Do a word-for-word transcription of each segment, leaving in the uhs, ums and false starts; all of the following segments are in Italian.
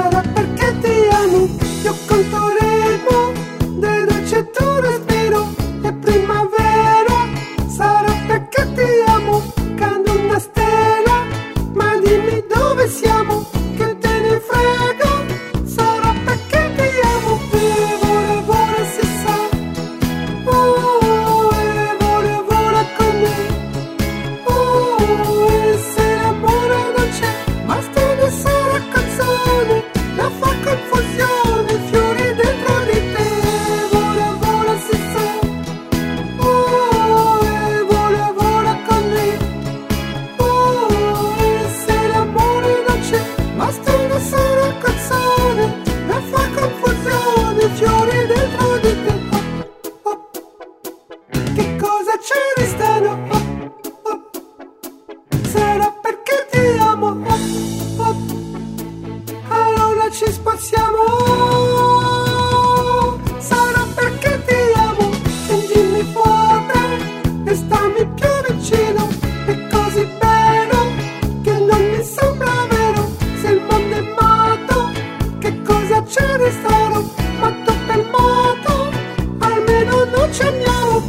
sarà perché ti amo. Io conteremo dei dolci e tu respiro. È primavera, sarà perché ti amo. Cado una stella, ma dimmi dove siamo, che te ne frego. Sarà perché ti amo. E vola, vola, si sa. Oh, e vola, vola con me. Oh, e se l'amore non c'è, basta una sola canzone, la fa confusione, fiori dentro di te. Vola, vola, si sa. Oh, e vola, vola con me. Oh, e se l'amore non c'è, basta una sola canzone, la fa confusione, fiori dentro di te. Oh, oh. Che cosa c'è di strano? Oh, oh. Sarà perché ti amo. Oh, oh. Allora ci spaziamo. Sarà perché ti amo. Sentimi forte e stammi più vicino. È così bello che non mi sembra vero. Se il mondo è matto, che cosa c'è di strano? Matto per matto, almeno non ci amiamo.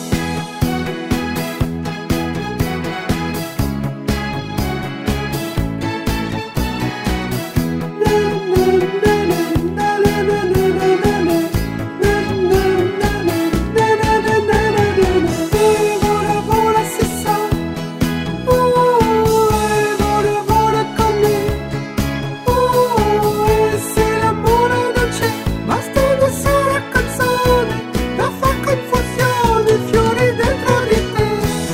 Vola, vola, si sa. Oh, e vola, vola con me. Oh, e se l'amore non c'è, basta una sola canzone, la fa confusione, fiori dentro di te.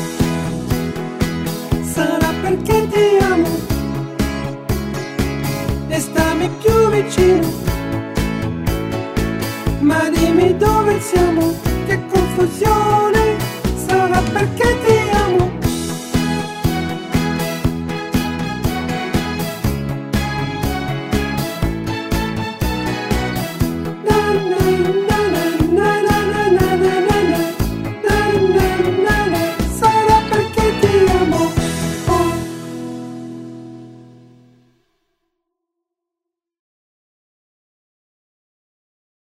Sarà perché ti amo e stammi più vicino, ma dimmi dove siamo, che confusione. Sarà perché ti